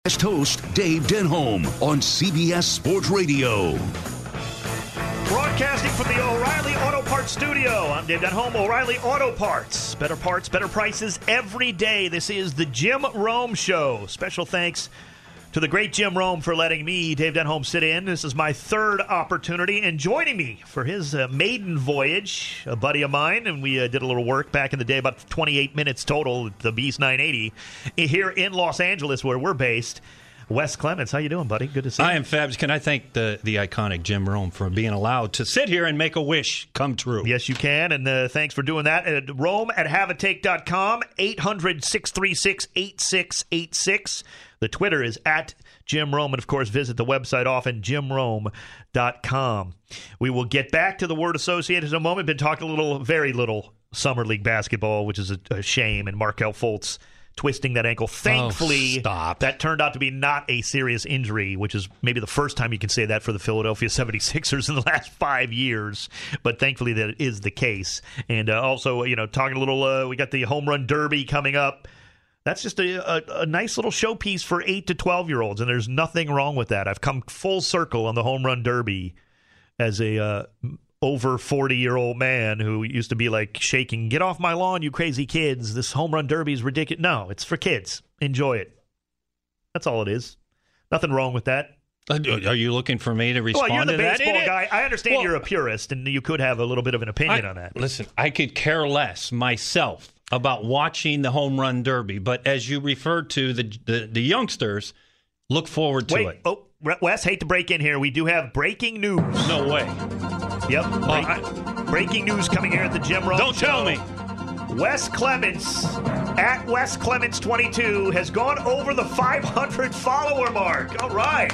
Guest host Dave Denholm on CBS Sports Radio. Broadcasting from the O'Reilly Auto Parts studio, I'm Dave Denholm, O'Reilly Auto Parts. Better parts, better prices every day. This is the Jim Rome Show. Special thanks to the great Jim Rome for letting me, Dave Denholm, sit in. This is my third opportunity, and joining me for his maiden voyage, a buddy of mine, and we did a little work back in the day, about 28 minutes total, at the Beast 980, here in Los Angeles, where we're based. Wes Clements, how you doing, buddy? Good to see you. I am fabulous. Can I thank the iconic Jim Rome for being allowed to sit here and make a wish come true? Yes, you can, and thanks for doing that. At Rome@haveatake.com, 800-636-8686. The Twitter is at Jim Rome, and of course, visit the website often, jimrome.com. We will get back to the word associated in a moment. Been talking very little Summer League basketball, which is a shame, and Markelle Fultz twisting that ankle. Thankfully, that turned out to be not a serious injury, which is maybe the first time you can say that for the Philadelphia 76ers in the last 5 years. But thankfully that is the case. And also, talking a little, we got the home run derby coming up. That's just a nice little showpiece for 8 to 12-year-olds, and there's nothing wrong with that. I've come full circle on the home run derby as a over 40-year-old man who used to be like shaking, "Get off my lawn, you crazy kids. This home run derby is ridiculous." No, it's for kids. Enjoy it. That's all it is. Nothing wrong with that. Are you looking for me to respond to that? Well, you're the baseball guy. I understand you're a purist, and you could have a little bit of an opinion on that. Listen, I could care less myself about watching the home run derby, but as you referred to the youngsters, look forward to it. Oh, Wes, hate to break in here. We do have breaking news. No way. Yep. Breaking news coming here at the Jim Rome Don't Show. tell me. Wes Clements, at Wes Clements 22, has gone over the 500 follower mark. All right.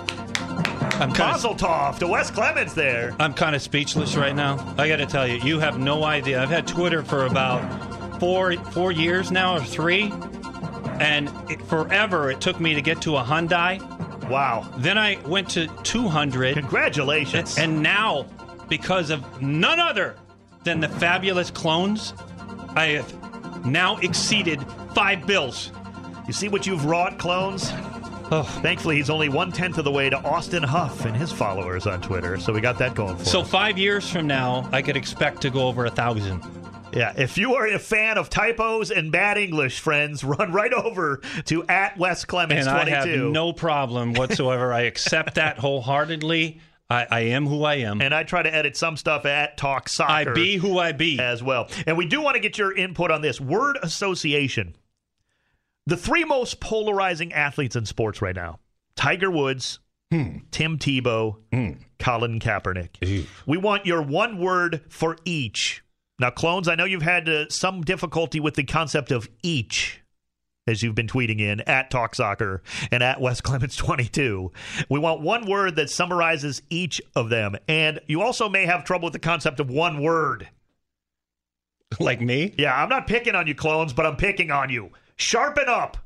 Mazel tov to Wes Clements there. I'm kind of speechless right now. I got to tell you, you have no idea. I've had Twitter for about four years now, or 3, and forever it took me to get to a Hyundai. Wow. Then I went to 200. Congratulations. And now, because of none other than the fabulous clones, I have now exceeded 5 bills. You see what you've wrought, clones? Oh. Thankfully, he's only 1/10 of the way to Austin Huff and his followers on Twitter, so we got that going for us. So 5 years from now, I could expect to go over 1,000. Yeah, if you are a fan of typos and bad English, friends, run right over to at Wes Clements 22. And I have no problem whatsoever. I accept that wholeheartedly. I am who I am. And I try to edit some stuff at Talk Soccer. I be who I be. As well. And we do want to get your input on this. Word association. The 3 most polarizing athletes in sports right now. Tiger Woods, Tim Tebow, Colin Kaepernick. We want your one word for each. Now, clones, I know you've had some difficulty with the concept of each, as you've been tweeting in at Talk Soccer and at Wes Clements 22. We want one word that summarizes each of them. And you also may have trouble with the concept of one word. Like me? Yeah, I'm not picking on you, clones, but I'm picking on you. Sharpen up.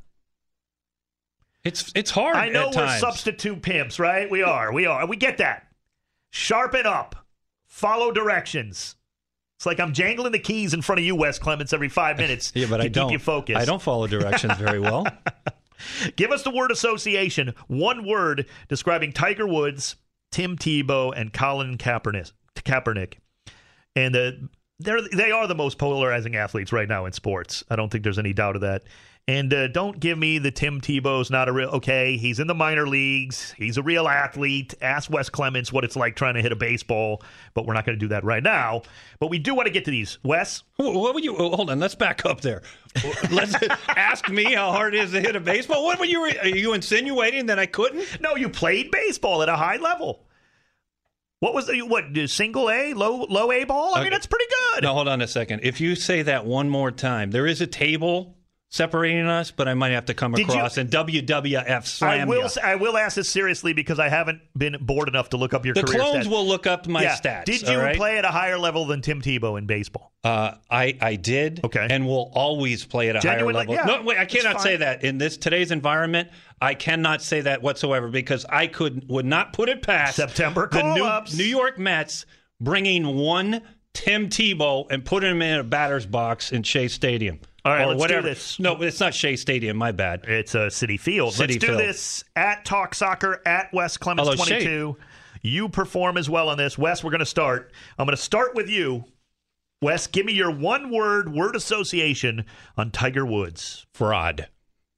It's hard. I know at we're times. substitute pimps, right? We are. We get that. Sharpen up. Follow directions. It's like I'm jangling the keys in front of you, Wes Clements, every 5 minutes yeah, but to I don't. keep you focused. I don't follow directions very well. Give us the word association. One word describing Tiger Woods, Tim Tebow, and Colin Kaepernick. And they are the most polarizing athletes right now in sports. I don't think there's any doubt of that. And don't give me the Tim Tebow's not a real... Okay, he's in the minor leagues. He's a real athlete. Ask Wes Clements what it's like trying to hit a baseball, but we're not going to do that right now. But we do want to get to these. Wes? What would you... Hold on, let's back up there. Let's ask me how hard it is to hit a baseball. Are you insinuating that I couldn't? No, you played baseball at a high level. What was single A, low A ball? I mean, that's pretty good. No, hold on a second. If you say that one more time, there is a table separating us, but I might have to come across and WWF slam you. I will ask this seriously because I haven't been bored enough to look up your career stats. The clones will look up my stats. Did you play at a higher level than Tim Tebow in baseball? I did. Okay. And will always play at a higher level. Yeah, no, wait, I cannot say that. In today's environment, I cannot say that whatsoever because I would not put it past September call-ups. New York Mets bringing one Tim Tebow and putting him in a batter's box in Shea Stadium. All right, or let's whatever. do this. No, it's not Shea Stadium. My bad. It's a City Field. City Let's do Field. this at Talk Soccer, at Wes Clemens Although 22. You perform as well on this. Wes, we're going to start. I'm going to start with you. Wes, give me your one-word word association on Tiger Woods. Fraud.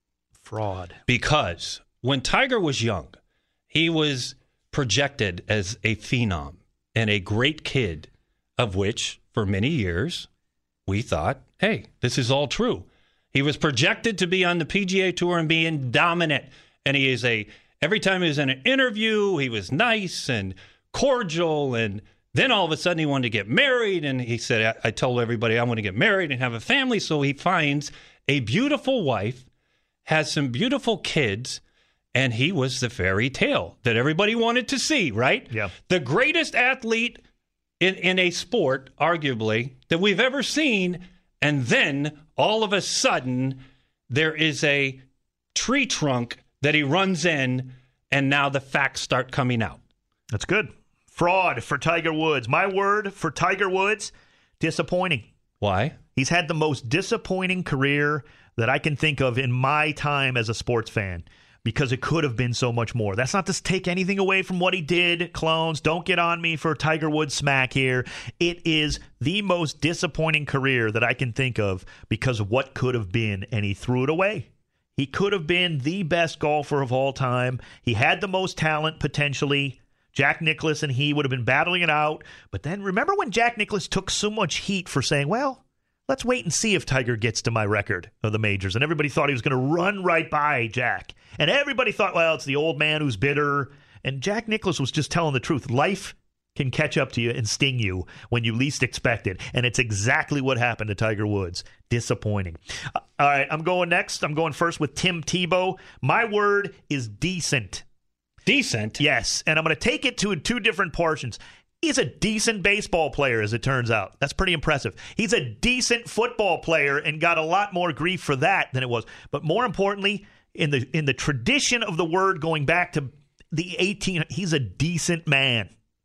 Because when Tiger was young, he was projected as a phenom and a great kid, of which, for many years, we thought, hey, this is all true. He was projected to be on the PGA Tour and being dominant. And every time he was in an interview, he was nice and cordial. And then all of a sudden he wanted to get married. And he said, I told everybody I want to get married and have a family. So he finds a beautiful wife, has some beautiful kids, and he was the fairy tale that everybody wanted to see, right? Yeah. The greatest athlete in a sport, arguably, that we've ever seen. And then all of a sudden, there is a tree trunk that he runs in, and now the facts start coming out. That's good. Fraud for Tiger Woods. My word for Tiger Woods, disappointing. Why? He's had the most disappointing career that I can think of in my time as a sports fan, because it could have been so much more. That's not to take anything away from what he did, clones. Don't get on me for Tiger Woods smack here. It is the most disappointing career that I can think of because of what could have been, and he threw it away. He could have been the best golfer of all time. He had the most talent, potentially. Jack Nicklaus and he would have been battling it out. But then remember when Jack Nicklaus took so much heat for saying, well, let's wait and see if Tiger gets to my record of the majors. And everybody thought he was going to run right by Jack. And everybody thought, well, it's the old man who's bitter. And Jack Nicklaus was just telling the truth. Life can catch up to you and sting you when you least expect it. And it's exactly what happened to Tiger Woods. Disappointing. All right, I'm going next. I'm going first with Tim Tebow. My word is decent. Decent? Yes, and I'm going to take it to two different portions. He's a decent baseball player, as it turns out. That's pretty impressive. He's a decent football player and got a lot more grief for that than it was. But more importantly, in the tradition of the word going back to the 18, he's a decent man,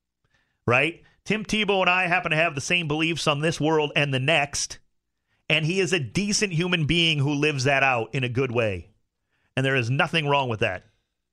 right? Tim Tebow and I happen to have the same beliefs on this world and the next, and he is a decent human being who lives that out in a good way. And there is nothing wrong with that.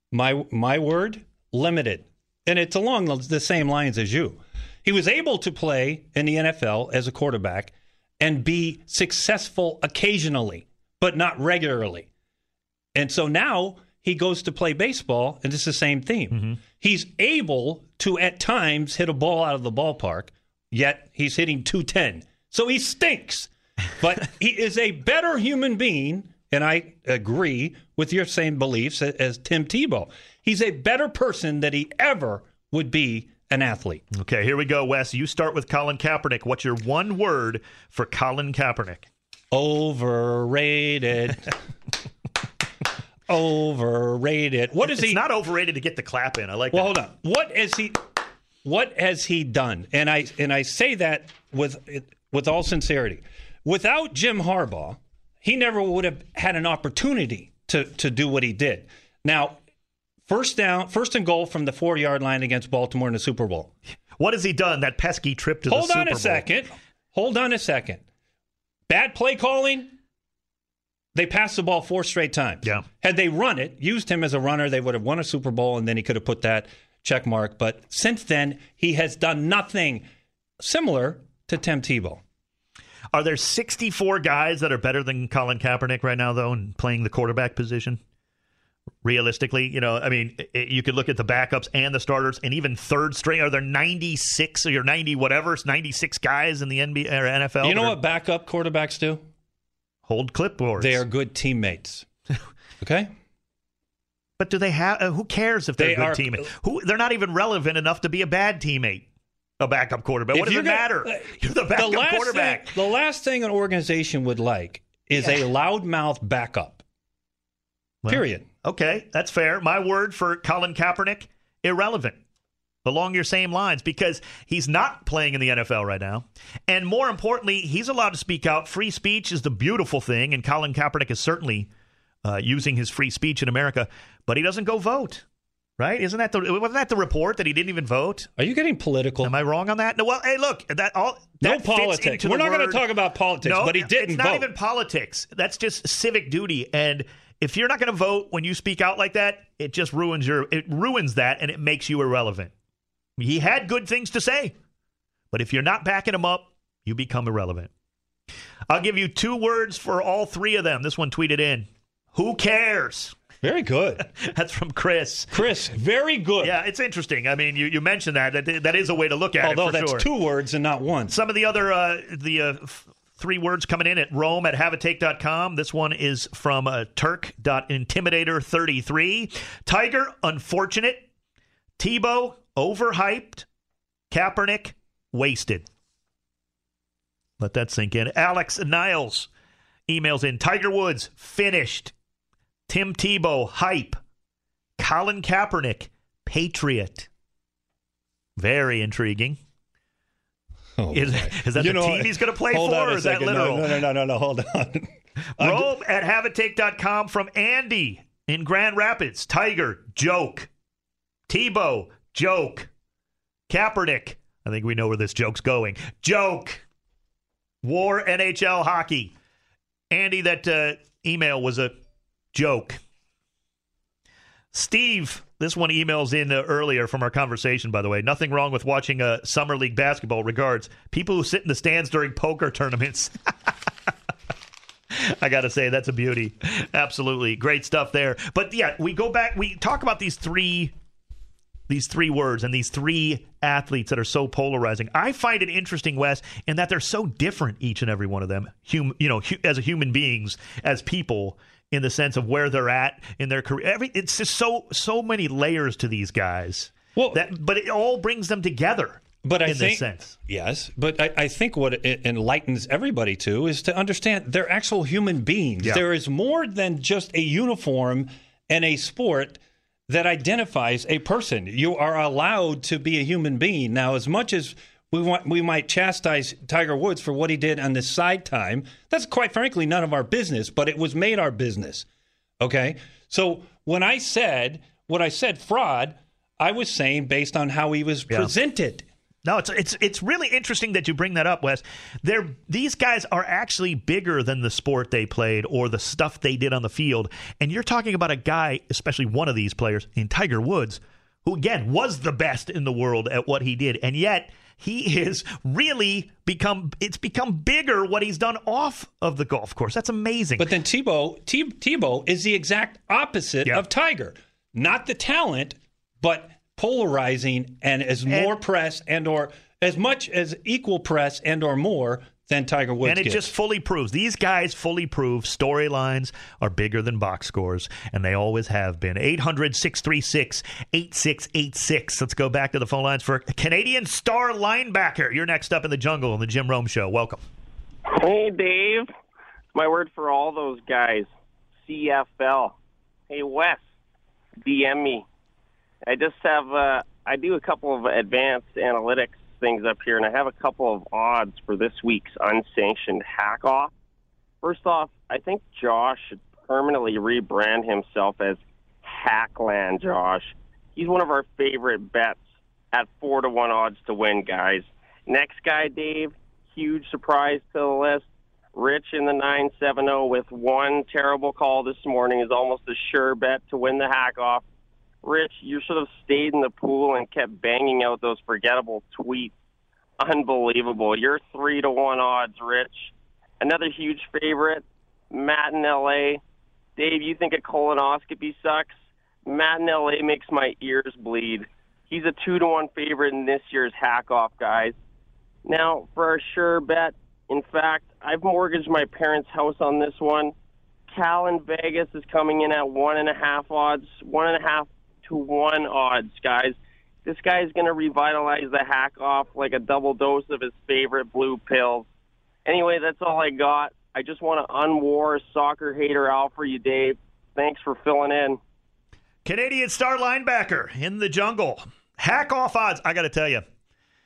My word, limited. And it's along the same lines as you. He was able to play in the NFL as a quarterback and be successful occasionally, but not regularly. And so now he goes to play baseball, and it's the same theme. Mm-hmm. He's able to, at times, hit a ball out of the ballpark, yet he's hitting 210. So he stinks. But he is a better human being, and I agree with your same beliefs as Tim Tebow. He's a better person than he ever would be an athlete. Okay, here we go, Wes. You start with Colin Kaepernick. What's your one word for Colin Kaepernick? Overrated. Overrated. What is he? It's not overrated to get the clap in. I like well, that. Hold on. What has he done? And I say that with all sincerity. Without Jim Harbaugh, he never would have had an opportunity to do what he did. Now, first and goal from the 4-yard line against Baltimore in the Super Bowl. What has he done? That pesky trip to the Super Bowl. Hold on a second. Bad play calling. They passed the ball 4 straight times. Yeah. Had they run it, used him as a runner, they would have won a Super Bowl, and then he could have put that check mark. But since then, he has done nothing similar to Tim Tebow. Are there 64 guys that are better than Colin Kaepernick right now, though, in playing the quarterback position? Realistically, you could look at the backups and the starters, and even third string. Are there 96 or 90 whatever, 96 guys in the NBA or NFL? You know what backup quarterbacks do? Hold clipboards. They are good teammates. Okay? But do they have? Who cares if they're good teammates? They're not even relevant enough to be a bad teammate. A backup quarterback. What does it matter? You're the backup quarterback. The last thing an organization would like is a loudmouth backup. Period. Okay, that's fair. My word for Colin Kaepernick, irrelevant. Along your same lines, because he's not playing in the NFL right now. And more importantly, he's allowed to speak out. Free speech is the beautiful thing, and Colin Kaepernick is certainly using his free speech in America, but he doesn't go vote. Right? Wasn't that the report that he didn't even vote? Are you getting political? Am I wrong on that? No. Well, hey, look, no politics. We're not going to talk about politics, no, but he didn't vote. It's not even politics. That's just civic duty. And if you're not going to vote when you speak out like that, it just ruins that, and it makes you irrelevant. He had good things to say, but if you're not backing him up, you become irrelevant. I'll give you 2 words for all 3 of them. This one tweeted in. Who cares? Very good. That's from Chris. Chris, very good. Yeah, it's interesting. I mean, you mentioned that is a way to look at it, for that's sure. 2 words and not 1. Some of the other 3 words coming in at Rome@Havatake.com. This one is from Turk.Intimidator33. Tiger, unfortunate. Tebow, overhyped. Kaepernick, wasted. Let that sink in. Alex Niles emails in. Tiger Woods, finished. Tim Tebow, hype. Colin Kaepernick, patriot. Very intriguing. Oh, is that the team he's going to play for, or is that literal? No, hold on. Rome@Havatake.com from Andy in Grand Rapids. Tiger, joke. Tebow, joke. Kaepernick, I think we know where this joke's going. Joke. War NHL hockey. Andy, that email was a joke. Steve, this one emails in earlier from our conversation, by the way. Nothing wrong with watching Summer League basketball. Regards, people who sit in the stands during poker tournaments. I got to say, that's a beauty. Absolutely. Great stuff there. But, yeah, we go back. We talk about these three words and these 3 athletes that are so polarizing. I find it interesting, Wes, in that they're so different, each and every one of them, as human beings, as people, in the sense of where they're at in their career. It's just so many layers to these guys. Well, but it all brings them together. But I think, this sense. Yes, but I think what it enlightens everybody to is to understand they're actual human beings. Yeah. There is more than just a uniform and a sport that identifies a person. You are allowed to be a human being. Now, as much as we might chastise Tiger Woods for what he did on this side time, that's quite frankly none of our business, but it was made our business. Okay? So when I said fraud, I was saying based on how he was presented. No, it's really interesting that you bring that up, Wes. These guys are actually bigger than the sport they played or the stuff they did on the field. And you're talking about a guy, especially one of these players, in Tiger Woods, who, again, was the best in the world at what he did. And yet he is really become bigger what he's done off of the golf course. That's amazing. But then Tebow is the exact opposite of Tiger. Not the talent, but polarizing and more press and or as much as equal press and or more than Tiger Woods And it gets. just fully proves. These guys fully prove storylines are bigger than box scores, and they always have been. 800-636-8686. Let's go back to the phone lines for Canadian star linebacker. You're next up in the jungle on the Jim Rome Show. Welcome. Hey, Dave. My word for all those guys, CFL. Hey, Wes, DM me. I just have I do a couple of advanced analytics things up here, and I have a couple of odds for this week's unsanctioned hack-off. First off, I think Josh should permanently rebrand himself as Hackland Josh. He's one of our favorite bets at 4-1 odds to win, guys. Next guy, Dave, huge surprise to the list. Rich in the 970 with one terrible call this morning is almost a sure bet to win the hack-off. Rich, you should have stayed in the pool and kept banging out those forgettable tweets. Unbelievable. You're 3-1 odds, Rich. Another huge favorite, Matt in L.A. Dave, you think a colonoscopy sucks? Matt in L.A. makes my ears bleed. He's a 2-1 favorite in this year's hack-off, guys. Now, for our sure bet, in fact, I've mortgaged my parents' house on this one. Cal in Vegas is coming in at 1.5 odds, 1.5 to 1 odds, guys. This guy is going to revitalize the hack off like a double dose of his favorite blue pills. Anyway, that's all I got. I just want to unwar soccer hater Al for you, Dave. Thanks for filling in. Canadian star linebacker in the jungle. Hack off odds. I got to tell you,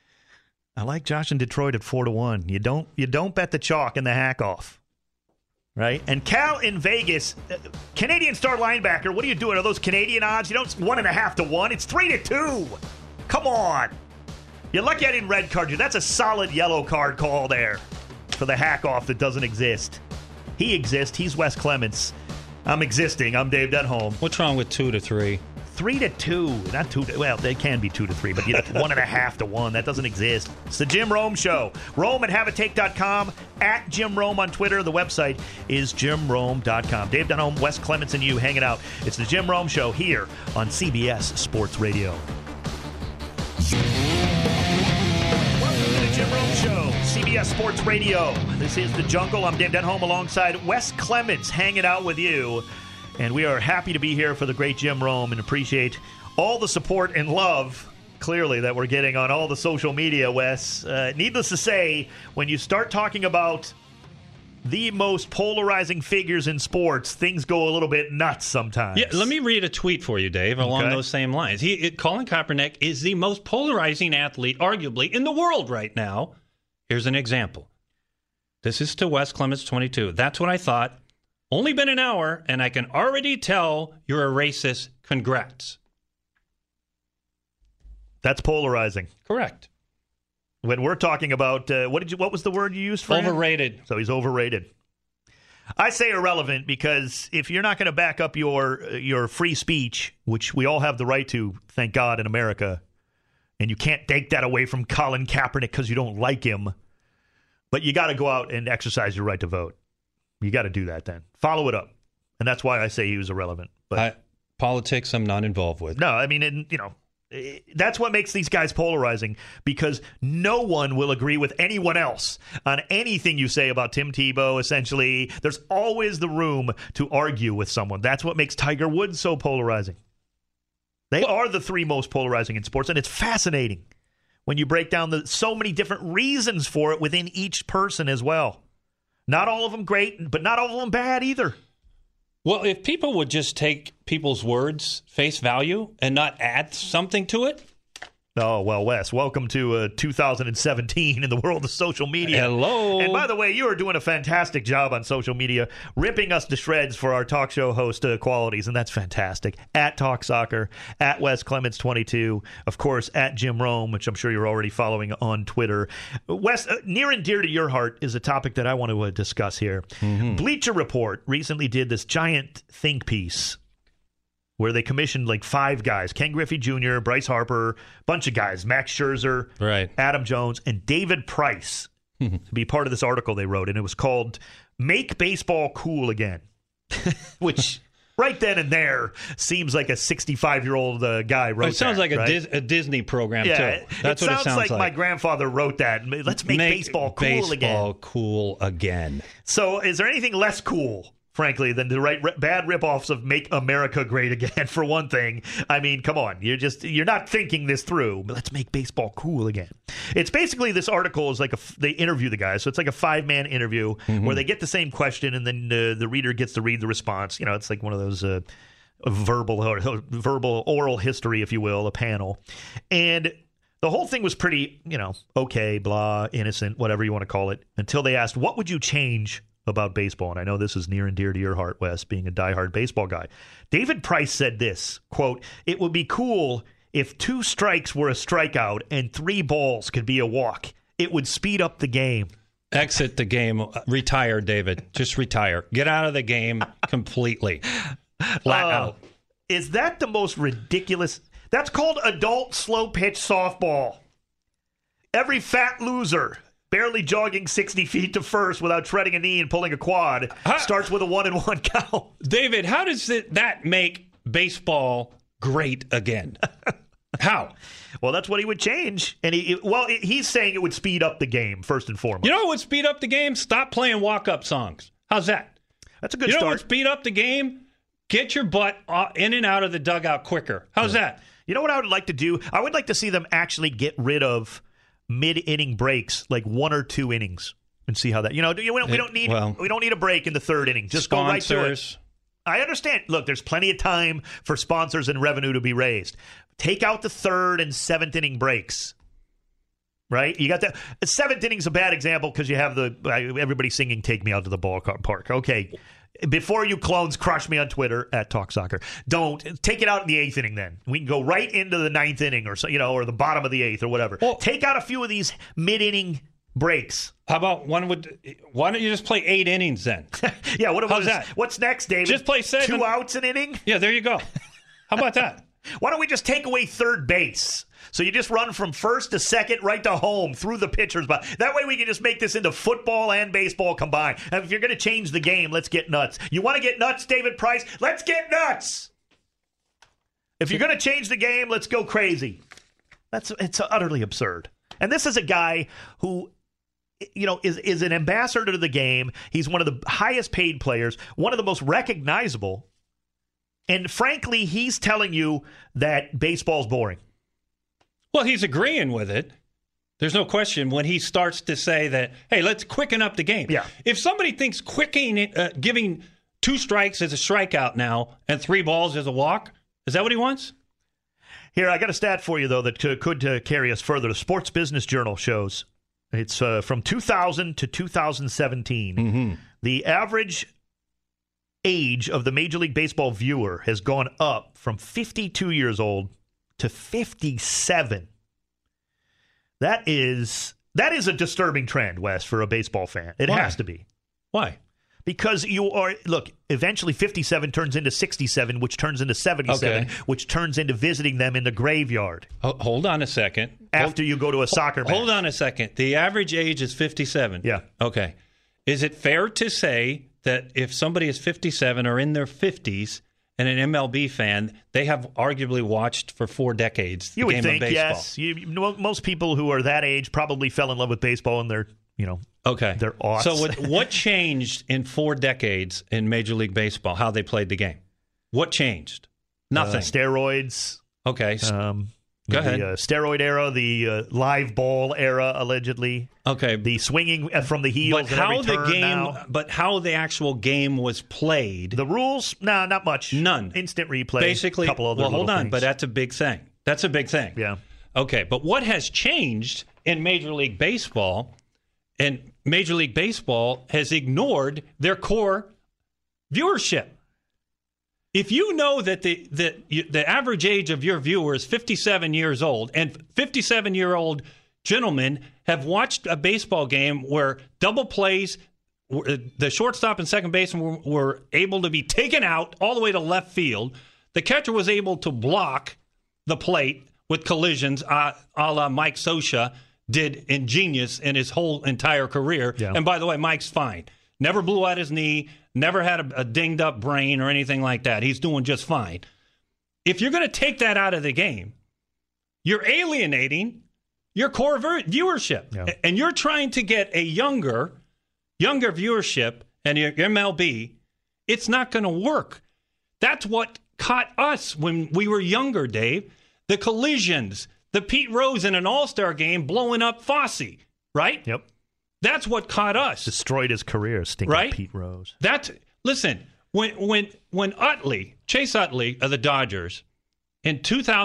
I like Josh in Detroit at 4-1. You don't bet the chalk in the hack off. right? And Cal in Vegas, Canadian star linebacker, what are you doing? Are those Canadian odds? You don't 1.5 to 1. It's 3 to 2. Come on. You're lucky I didn't red card you. That's a solid yellow card call there for the hack off that doesn't exist. He exists. He's Wes Clements. I'm existing. I'm Dave Denholm. What's wrong with 2 to 3? 3 to 2, not 2 to, well, they can be 2 to 3, but 1.5 to 1. That doesn't exist. It's the Jim Rome Show. Rome at haveatake.com, at Jim Rome on Twitter. The website is jimrome.com. Dave Denholm, Wes Clements, and you hanging out. It's the Jim Rome Show here on CBS Sports Radio. Welcome to the Jim Rome Show, CBS Sports Radio. This is The Jungle. I'm Dave Denholm alongside Wes Clements hanging out with you. And we are happy to be here for the great Jim Rome and appreciate all the support and love, clearly, that we're getting on all the social media, Wes. Needless to say, when you start talking about the most polarizing figures in sports, things go a little bit nuts sometimes. Yeah, let me read a tweet for you, Dave, along those same lines. Colin Kaepernick is the most polarizing athlete, arguably, in the world right now. Here's an example. This is to Wes Clements 22. That's what I thought. Only been an hour, and I can already tell you're a racist. Congrats. That's polarizing. Correct. When we're talking about, what was the word you used for him? Overrated. So he's overrated. I say irrelevant because if you're not going to back up your free speech, which we all have the right to, thank God, in America, and you can't take that away from Colin Kaepernick because you don't like him, but you got to go out and exercise your right to vote. You got to do that then. Follow it up. And that's why I say he was irrelevant. But politics I'm not involved with. No, I mean, that's what makes these guys polarizing because no one will agree with anyone else on anything you say about Tim Tebow, essentially. There's always the room to argue with someone. That's what makes Tiger Woods so polarizing. They are the three most polarizing in sports, and it's fascinating when you break down so many different reasons for it within each person as well. Not all of them great, but not all of them bad either. Well, if people would just take people's words face value and not add something to it. Oh, well, Wes, welcome to 2017 in the world of social media. Hello. And by the way, you are doing a fantastic job on social media, ripping us to shreds for our talk show host qualities, and that's fantastic. At Talk Soccer, at Wes Clements 22, of course, at Jim Rome, which I'm sure you're already following on Twitter. Wes, near and dear to your heart is a topic that I want to discuss here. Mm-hmm. Bleacher Report recently did this giant think piece where they commissioned like 5 guys, Ken Griffey Jr., Bryce Harper, bunch of guys, Max Scherzer, right, Adam Jones, and David Price to be part of this article they wrote. And it was called Make Baseball Cool Again, which right then and there seems like a 65-year-old guy wrote that. It sounds like right? a Disney program, too. That's it what it sounds like my grandfather wrote that. Let's make baseball cool again. Baseball cool again. So is there anything less cool, frankly, than to write bad ripoffs of Make America Great Again, for one thing? I mean, come on. You're not thinking this through. But let's make baseball cool again. It's basically, this article is like they interview the guys. So it's like a 5-man interview where they get the same question and then the reader gets to read the response. It's like one of those verbal oral history, if you will, a panel. And the whole thing was pretty, okay, blah, innocent, whatever you want to call it, until they asked, what would you change about baseball? And I know this is near and dear to your heart, Wes, being a diehard baseball guy. David Price said this, quote, "It would be cool if 2 strikes were a strikeout and 3 balls could be a walk. It would speed up the game." Exit the game. Retire, David. Just retire. Get out of the game completely. Flat out. Is that the most ridiculous? That's called adult slow pitch softball. Every fat loser barely jogging 60 feet to first without treading a knee and pulling a quad starts with a 1-1 count. David, how does that make baseball great again? How? Well, that's what he would change. And he's saying it would speed up the game, first and foremost. You know what would speed up the game? Stop playing walk-up songs. How's that? That's a good start. start. You know what would speed up the game? Get your butt in and out of the dugout quicker. How's that? You know what I would like to do? I would like to see them actually get rid of mid-inning breaks, like 1 or 2 innings, and see how that. We don't need a break in the 3rd inning. Just go right to it. I understand. Look, there's plenty of time for sponsors and revenue to be raised. Take out the 3rd and 7th inning breaks. right? You got that. Seventh inning's a bad example because you have everybody singing "Take Me Out to the Ballpark." Okay. Before you clones crush me on Twitter at Talk Soccer, don't take it out in the eighth inning. Then we can go right into the ninth inning, or or the bottom of the eighth, or whatever. Well, take out a few of these mid-inning breaks. How about why don't you just play 8 innings then? Yeah, how's that? What's next, David? Just play 7. 2 outs an inning? Yeah, there you go. How about that? Why don't we just take away third base? So you just run from first to second right to home through the pitcher's box. That way we can just make this into football and baseball combined. And if you're going to change the game, let's get nuts. You want to get nuts, David Price? Let's get nuts. If you're going to change the game, let's go crazy. It's utterly absurd. And this is a guy who is an ambassador to the game. He's one of the highest paid players, one of the most recognizable. And frankly, he's telling you that baseball's boring. Well, he's agreeing with it. There's no question when he starts to say that, hey, let's quicken up the game. Yeah. If somebody thinks giving 2 strikes is a strikeout now and 3 balls is a walk, is that what he wants? Here, I got a stat for you, though, that could carry us further. The Sports Business Journal shows it's from 2000 to 2017. Mm-hmm. The average age of the Major League Baseball viewer has gone up from 52 years old to 57. That is a disturbing trend, Wes, for a baseball fan. It Why? has to be. Why? Because eventually 57 turns into 67, which turns into 77, which turns into visiting them in the graveyard. Hold on a second. After you go to a soccer match. Hold on a second. The average age is 57. Yeah. Okay. Is it fair to say that if somebody is 57 or in their 50s and an MLB fan, they have arguably watched for 4 decades the game of baseball? You would think, yes. Most people who are that age probably fell in love with baseball in their, their aughts. So what changed in 4 decades in Major League Baseball, how they played the game? What changed? Nothing. Steroids. Okay. Go ahead. The steroid era, the live ball era, allegedly. Okay. The swinging from the heels. But how the actual game was played. The rules? No, not much. None. Instant replay. Basically. Couple other hold on, things. but that's a big thing. That's a big thing. Yeah. Okay, but what has changed in Major League Baseball? And Major League Baseball has ignored their core viewership. If you know that the average age of your viewer is 57 years old, and 57-year-old gentlemen have watched a baseball game where double plays, the shortstop and second baseman were able to be taken out all the way to left field, the catcher was able to block the plate with collisions a la Mike Scioscia did ingenious in his whole entire career. Yeah. And by the way, Mike's fine. Never blew out his knee, never had a dinged up brain or anything like that. He's doing just fine. If you're going to take that out of the game, you're alienating your core viewership. Yeah. And you're trying to get a younger viewership and your MLB. It's not going to work. That's what caught us when we were younger, Dave. The collisions, the Pete Rose in an All-Star game blowing up Fosse, right? Yep. That's what caught us. Destroyed his career, stinking right? Pete Rose. Listen, when Chase Utley of the Dodgers in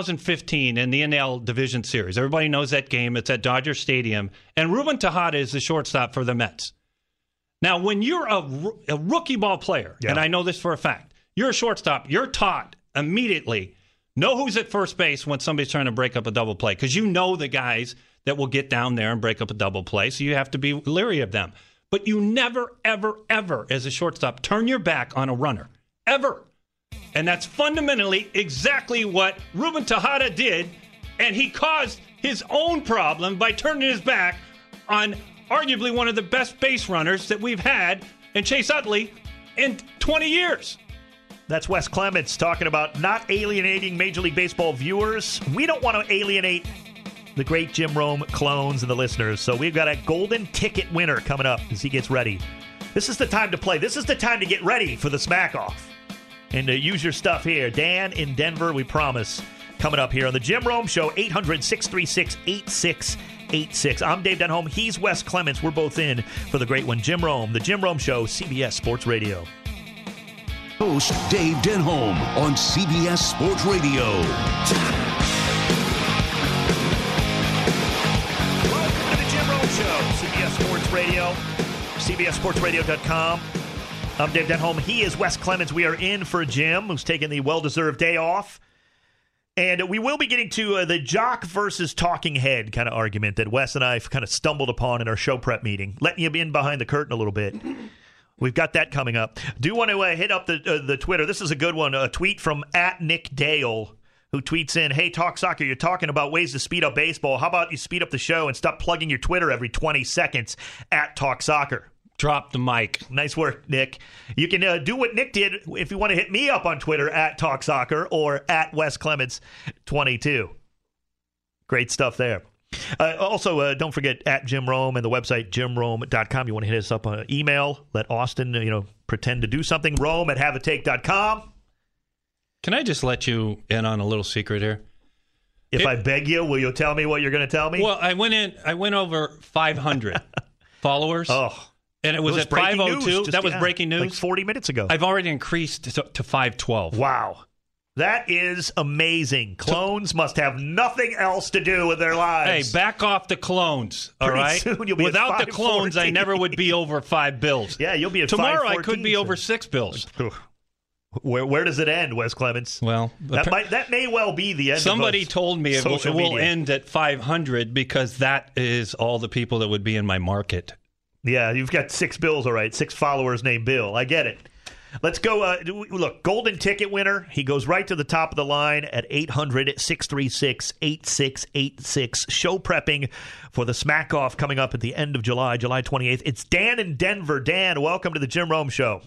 2015 in the NL Division Series, everybody knows that game. It's at Dodger Stadium, and Ruben Tejada is the shortstop for the Mets. Now, when you're a rookie ball player, and I know this for a fact, you're a shortstop, you're taught immediately, know who's at first base when somebody's trying to break up a double play, because you know the guys that will get down there and break up a double play, so you have to be leery of them. But you never, ever, ever, as a shortstop, turn your back on a runner. Ever. And that's fundamentally exactly what Ruben Tejada did, and he caused his own problem by turning his back on arguably one of the best base runners that we've had in Chase Utley in 20 years. That's Wes Clements talking about not alienating Major League Baseball viewers. We don't want to alienate the great Jim Rome clones and the listeners. So we've got a golden ticket winner coming up as he gets ready. This is the time to play. This is the time to get ready for the smack off. And to use your stuff here. Dan in Denver, we promise, coming up here on the Jim Rome Show, 800-636-8686. I'm Dave Denholm. He's Wes Clements. We're both in for the great one, Jim Rome. The Jim Rome Show, CBS Sports Radio. Host Dave Denholm on CBS Sports Radio. Welcome Radio, CBSSportsRadio.com. I'm Dave Denholm. He is Wes Clemens. We are in for Jim, who's taking the well-deserved day off. And we will be getting to the jock versus talking head kind of argument that Wes and I kind of stumbled upon in our show prep meeting, letting you in behind the curtain a little bit. We've got that coming up. Do want to hit up the Twitter. This is a good one. A tweet from @NickDale, who tweets in, "Hey, Talk Soccer, you're talking about ways to speed up baseball. How about you speed up the show and stop plugging your Twitter every 20 seconds @Talk Soccer." Drop the mic. Nice work, Nick. You can do what Nick did if you want to hit me up on Twitter @TalkSoccer or @WesClemens22. Great stuff there. Also, don't forget @Jim Rome and the website jimrome.com. You want to hit us up on email. Let Austin, pretend to do something. Rome@haveatake.com. Can I just let you in on a little secret here? If I beg you, will you tell me what you're going to tell me? Well, I went over 500 followers. Oh. And it was at 5:02. That was breaking news. Like 40 minutes ago. I've already increased to 512. Wow. That is amazing. Clones must have nothing else to do with their lives. Hey, back off the clones, all Pretty right? soon you'll be Without at the clones, I 514. never would be over 5 bills. Yeah, you'll be at Tomorrow 514, I could be over 6 bills. Where does it end, Wes Clemens? Well, that may well be the end. Somebody of told me it will end at 500 because that is all the people that would be in my market. Yeah, you've got 6 bills, all right. 6 followers named Bill. I get it. Let's go. Look, golden ticket winner. He goes right to the top of the line at 800-636-8686. Show prepping for the Smack Off coming up at the end of July 28th. It's Dan in Denver. Dan, welcome to the Jim Rome Show.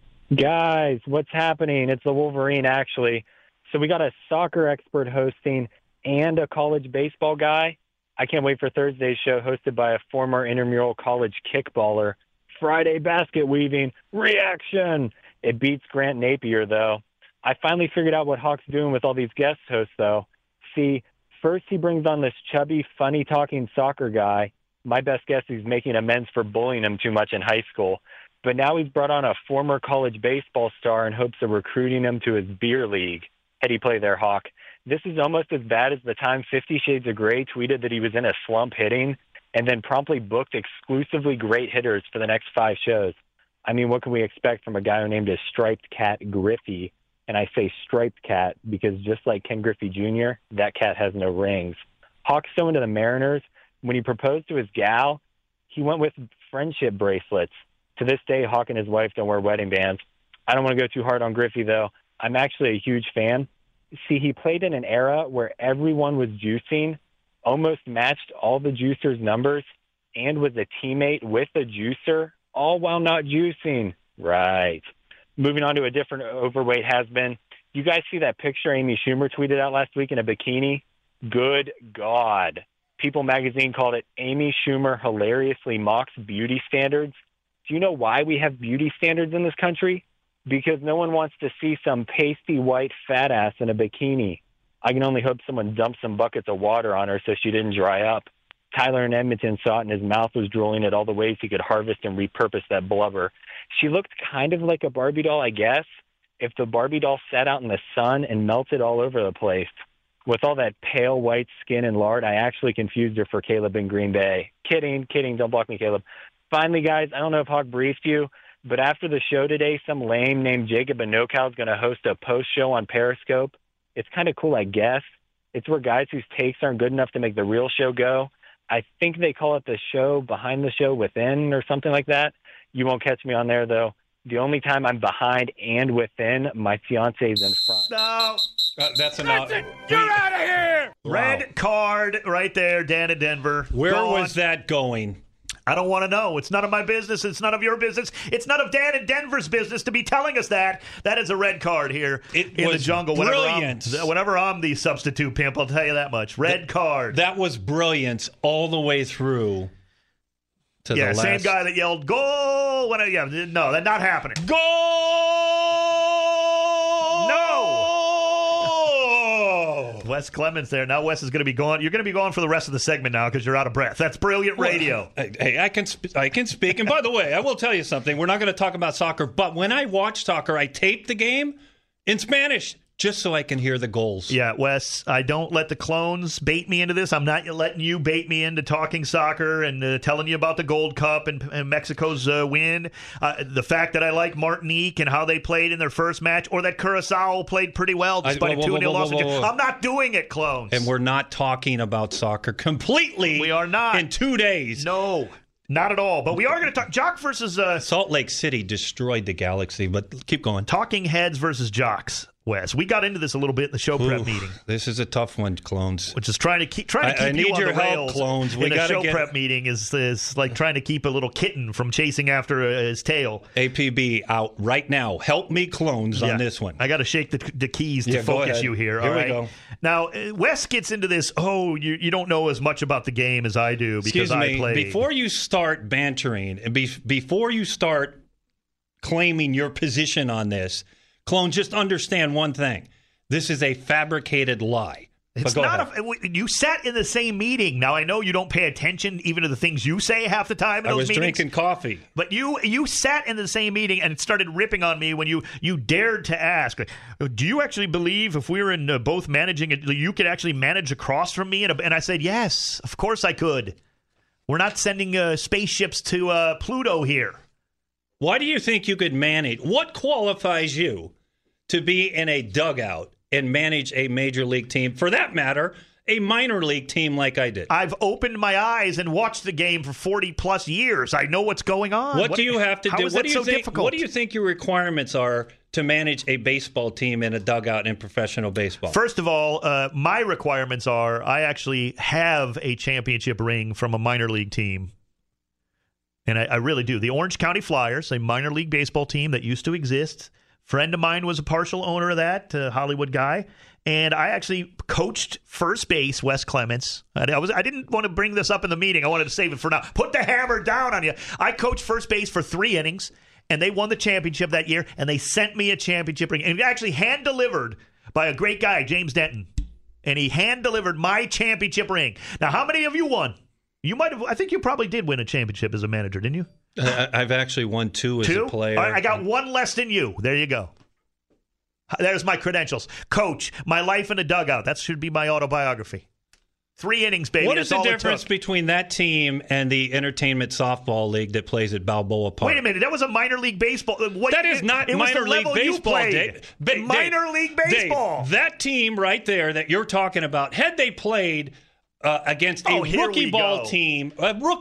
Guys, what's happening? It's the Wolverine, actually. So we got a soccer expert hosting and a college baseball guy. I can't wait for Thursday's show, hosted by a former intramural college kickballer. Friday basket weaving reaction. It beats Grant Napier, though. I finally figured out what Hawk's doing with all these guest hosts, though. See, first he brings on this chubby, funny-talking soccer guy. My best guess is he's making amends for bullying him too much in high school. But now he's brought on a former college baseball star in hopes of recruiting him to his beer league. Had he play there, Hawk? This is almost as bad as the time 50 Shades of Grey tweeted that he was in a slump hitting and then promptly booked exclusively great hitters for the next 5 shows. I mean, what can we expect from a guy who named his striped cat Griffey? And I say striped cat because just like Ken Griffey Jr., that cat has no rings. Hawk's so into the Mariners, when he proposed to his gal, he went with friendship bracelets. To this day, Hawk and his wife don't wear wedding bands. I don't want to go too hard on Griffey, though. I'm actually a huge fan. See, he played in an era where everyone was juicing, almost matched all the juicers' numbers, and was a teammate with a juicer, all while not juicing. Right. Moving on to a different overweight has-been. You guys see that picture Amy Schumer tweeted out last week in a bikini? Good God. People magazine called it Amy Schumer hilariously mocks beauty standards. Do you know why we have beauty standards in this country? Because no one wants to see some pasty white fat ass in a bikini. I can only hope someone dumped some buckets of water on her so she didn't dry up. Tyler in Edmonton saw it and his mouth was drooling at all the ways he could harvest and repurpose that blubber. She looked kind of like a Barbie doll, I guess, if the Barbie doll sat out in the sun and melted all over the place. With all that pale white skin and lard, I actually confused her for Caleb in Green Bay. Kidding. Don't block me, Caleb. Finally, guys, I don't know if Hawk briefed you, but after the show today, some lame named Jacob Anokow is going to host a post-show on Periscope. It's kind of cool, I guess. It's where guys whose takes aren't good enough to make the real show go. I think they call it the show behind the show within or something like that. You won't catch me on there, though. The only time I'm behind and within, my fiance's in front. No. That's enough. You're out of here. Wow. Red card right there, Dan in Denver. Where was that going? I don't want to know. It's none of my business. It's none of your business. It's none of Dan in Denver's business to be telling us that. That is a red card here in the jungle. Brilliant. Whenever I'm the substitute pimp, I'll tell you that much. Red card. That was brilliant all the way through. To the last. Same guy that yelled goal. No, that's not happening. Goal! No. Wes Clemens there. Now Wes is going to be gone. You're going to be gone for the rest of the segment now because you're out of breath. That's brilliant radio. Hey, I can speak. And by the way, I will tell you something. We're not going to talk about soccer, but when I watch soccer, I tape the game in Spanish. just so I can hear the goals. Yeah, Wes, I don't let the clones bait me into this. I'm not letting you bait me into talking soccer and telling you about the Gold Cup and Mexico's win. The fact that I like Martinique and how they played in their first match, or that Curaçao played pretty well despite a 2-0 loss. I'm not doing it, clones. And we're not talking about soccer completely. We are not. In 2 days. No. Not at all. But we are going to talk Jock versus... Salt Lake City destroyed the Galaxy, but keep going. Talking Heads versus Jocks, Wes. We got into this a little bit in the show prep meeting. This is a tough one, Clones. Which is trying to keep you on the rails. Clones. In a show prep meeting is like trying to keep a little kitten from chasing after his tail. APB out right now. Help me, Clones, on this one. I got to shake the keys to focus you here. Here we go. Now, Wes gets into this, you don't know as much about the game as I do because I played. Before you start bantering and before you start claiming your position on this, Clone, just understand one thing. This is a fabricated lie. It's not. You sat in the same meeting. Now, I know you don't pay attention even to the things you say half the time in those meetings. I was drinking coffee. But you sat in the same meeting and started ripping on me when you dared to ask, do you actually believe if we were in both managing it, you could actually manage across from me? And I said, yes, of course I could. We're not sending spaceships to Pluto here. Why do you think you could manage? What qualifies you to be in a dugout and manage a major league team? For that matter, a minor league team like I did. I've opened my eyes and watched the game for 40-plus years. I know what's going on. What do you have to do? How is that so difficult? What do you think your requirements are to manage a baseball team in a dugout in professional baseball? First of all, my requirements are I actually have a championship ring from a minor league team. And I really do. The Orange County Flyers, a minor league baseball team that used to exist. Friend of mine was a partial owner of that, Hollywood guy. And I actually coached first base, Wes Clements. I didn't want to bring this up in the meeting. I wanted to save it for now. Put the hammer down on you. I coached first base for 3 innings, and they won the championship that year, and they sent me a championship ring. And actually hand-delivered by a great guy, James Denton. And he hand-delivered my championship ring. Now, how many of you won? You might have. I think you probably did win a championship as a manager, didn't you? I've actually won 2 as a player. All right, I got 1 less than you. There you go. There's my credentials. Coach, my life in a dugout. That should be my autobiography. 3 innings, baby. What is the difference between that team and the Entertainment Softball League that plays at Balboa Park? Wait a minute. That was a minor league baseball. That is not minor league baseball. Minor league baseball. Dave, that team right there that you're talking about, had they played against a rookie ball team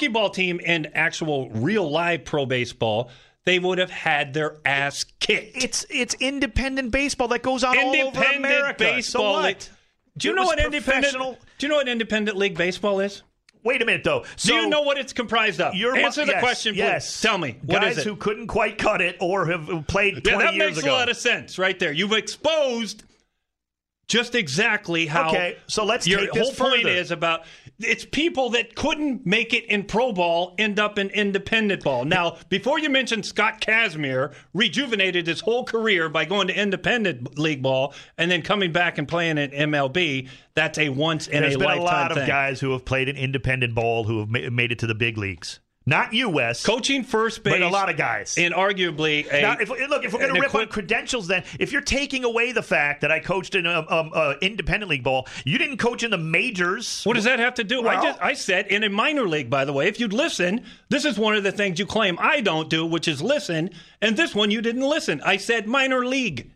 in actual real live pro baseball, they would have had their ass kicked. It's independent baseball that goes on all over America. Baseball. So what? Do you know what independent league baseball is? Wait a minute, though. Do you know what it's comprised of? Answer the question, please. Yes. Tell me. What Guys is it? who couldn't quite cut it or have played 20 years ago. That makes a lot of sense right there. You've exposed just exactly how. Okay, so let's take this further. Your whole point is about it's people that couldn't make it in pro ball end up in independent ball. Now, before you mention Scott Kazmir rejuvenated his whole career by going to independent league ball and then coming back and playing in MLB, that's a once in a lifetime thing. There's been a lot of guys who have played in independent ball who have made it to the big leagues. Not you, Wes. Coaching first base. But a lot of guys. And arguably now, if we're going to rip on credentials, then, if you're taking away the fact that I coached in independent league ball, you didn't coach in the majors. What does that have to do? Well, I said in a minor league, by the way. If you'd listen, this is one of the things you claim I don't do, which is listen. And this one, you didn't listen. I said minor league.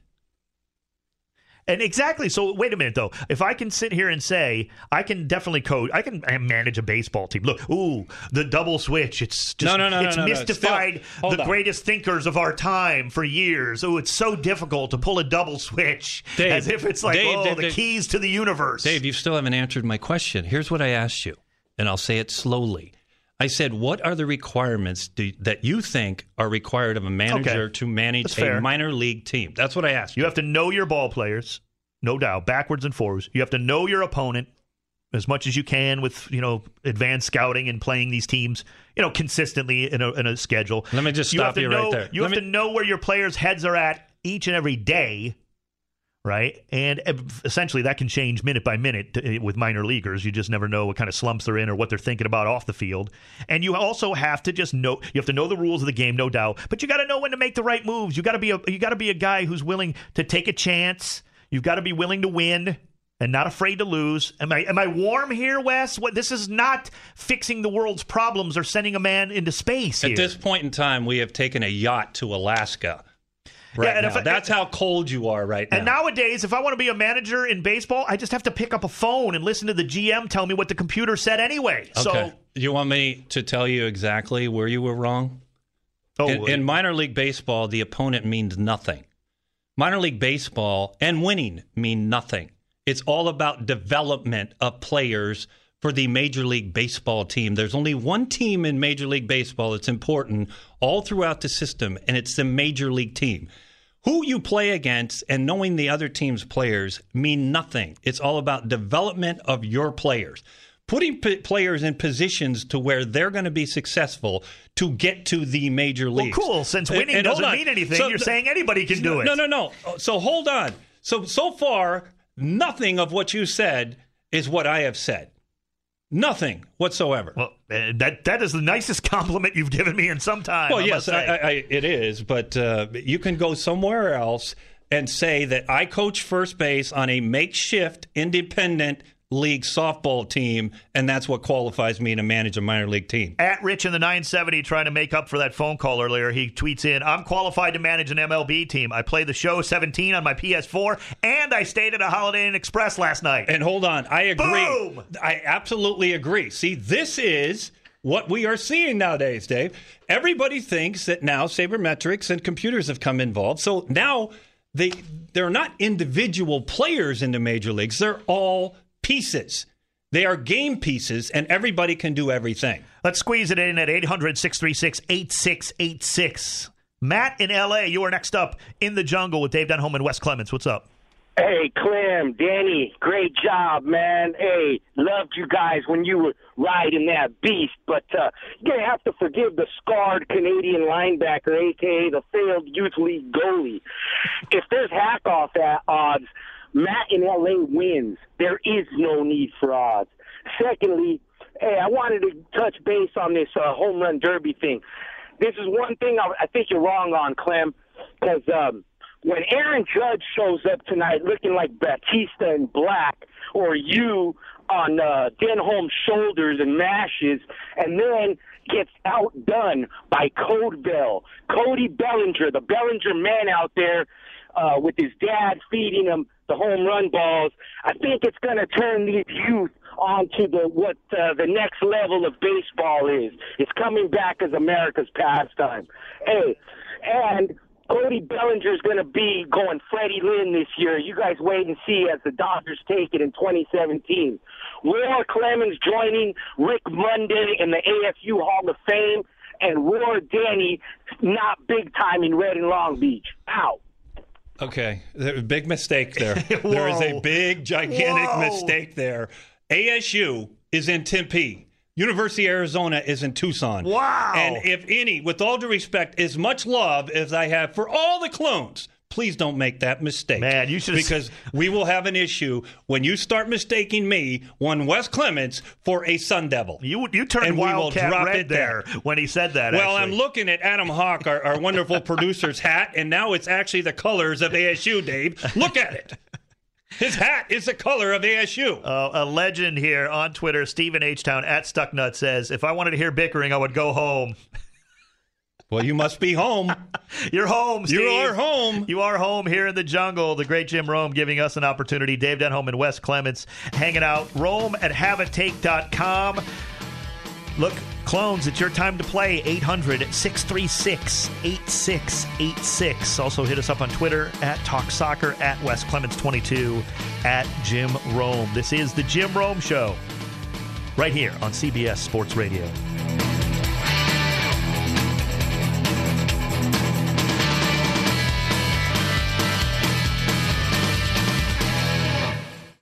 And exactly. So wait a minute, though. If I can sit here and say I can definitely coach, I can manage a baseball team. Look, the double switch. It's just it's mystified the greatest thinkers of our time for years. It's so difficult to pull a double switch, Dave, as if it's like the keys to the universe. Dave, you still haven't answered my question. Here's what I asked you, and I'll say it slowly. I said, what are the requirements that you think are required of a manager to manage a minor league team? That's what I asked you. You have to know your ball players, no doubt, backwards and forwards. You have to know your opponent as much as you can with, advanced scouting and playing these teams, consistently in a schedule. Let me just stop you right there. You have to know where your players' heads are at each and every day. Right? And essentially that can change minute by minute with minor leaguers. You just never know what kind of slumps they're in or what they're thinking about off the field. And you also have to just know, you have to know the rules of the game, no doubt, but you got to know when to make the right moves. You got to be a guy who's willing to take a chance. You've got to be willing to win and not afraid to lose. Am I warm here, Wes? This is not fixing the world's problems or sending a man into space here. At this point in time, we have taken a yacht to Alaska. Right now. That's how cold you are right now. And nowadays, if I want to be a manager in baseball, I just have to pick up a phone and listen to the GM tell me what the computer said anyway. Okay. So, you want me to tell you exactly where you were wrong? In minor league baseball, the opponent means nothing. Minor league baseball and winning mean nothing. It's all about development of players for the Major League Baseball team. There's only one team in Major League Baseball that's important all throughout the system, and it's the Major League team. Who you play against and knowing the other team's players mean nothing. It's all about development of your players. Putting players in positions to where they're going to be successful to get to the major leagues. Well, cool. Since winning doesn't mean anything, you're saying anybody can do it. No. So hold on. So far, nothing of what you said is what I have said. Nothing whatsoever. Well, that is the nicest compliment you've given me in some time. Well, yes, it is. But you can go somewhere else and say that I coach first base on a makeshift, independent league softball team, and that's what qualifies me to manage a minor league team. At Rich in the 970, trying to make up for that phone call earlier, he tweets in, I'm qualified to manage an MLB team. I play the show 17 on my PS4, and I stayed at a Holiday Inn Express last night. And hold on, I agree. Boom! I absolutely agree. See, this is what we are seeing nowadays, Dave. Everybody thinks that now sabermetrics and computers have come involved, so now they're not individual players in the major leagues. They're all pieces. They are game pieces, and everybody can do everything. Let's squeeze it in at 800-636-8686. Matt in L.A., you are next up in the jungle with Dave Denholm and Wes Clements. What's up? Hey, Clem, Danny, great job, man. Hey, loved you guys when you were riding that beast, but you're going to have to forgive the scarred Canadian linebacker, a.k.a. the failed youth league goalie. If there's hack-off odds, Matt in L.A. wins. There is no need for odds. Secondly, hey, I wanted to touch base on this home run derby thing. This is one thing I think you're wrong on, Clem, because when Aaron Judge shows up tonight looking like Batista in black, or you on Denholm's shoulders and mashes, and then gets outdone by Cody Bellinger, the Bellinger man out there with his dad feeding him the home run balls, I think it's going to turn these youth onto what the next level of baseball is. It's coming back as America's pastime. Hey, and Cody Bellinger's going to be going Freddie Lynn this year. You guys wait and see as the Dodgers take it in 2017. Roar Clemens joining Rick Monday in the ASU Hall of Fame, and Roar Danny not big time in Red and Long Beach. Out. Okay, big mistake there. There is a big, gigantic mistake there. ASU is in Tempe. University of Arizona is in Tucson. Wow. And if any, with all due respect, as much love as I have for all the clones, please don't make that mistake. Man, you should. Because we will have an issue when you start mistaking me, one Wes Clements, for a Sun Devil. You turned Wildcat red there when he said that. Well, actually. I'm looking at Adam Hawk, our wonderful producer's hat, and now it's actually the colors of ASU, Dave. Look at it. His hat is the color of ASU. A legend here on Twitter, Stephen H-Town at Stucknut says, if I wanted to hear bickering, I would go home. Well, you must be home. You're home, Steve. You are home. You are home here in the jungle. The great Jim Rome giving us an opportunity. Dave Denholm and Wes Clements hanging out. Rome at haveitake.com. Look, clones, it's your time to play. 800-636-8686. Also hit us up on Twitter at Talk Soccer, at Wes Clements 22, at Jim Rome. This is the Jim Rome Show right here on CBS Sports Radio.